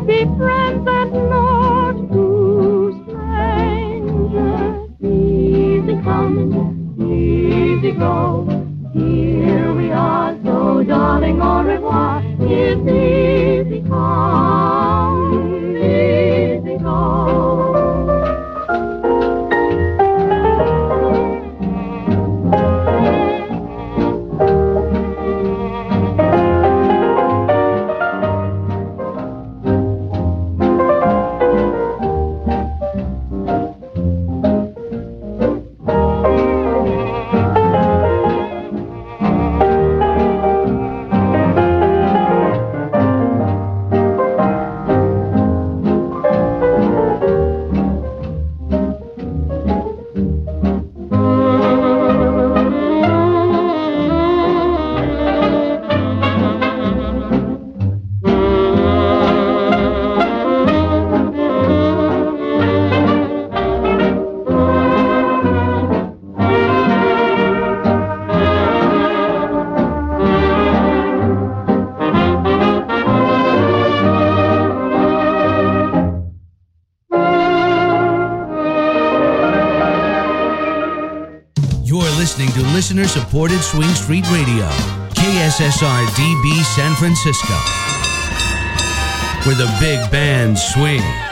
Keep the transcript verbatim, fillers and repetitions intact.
be friends and not two strangers. Easy come, easy go. Here we are, so darling, au revoir. It's easy come, easy go. Listener-supported Swing Street Radio, K S S R D B San Francisco, where the big bands swing.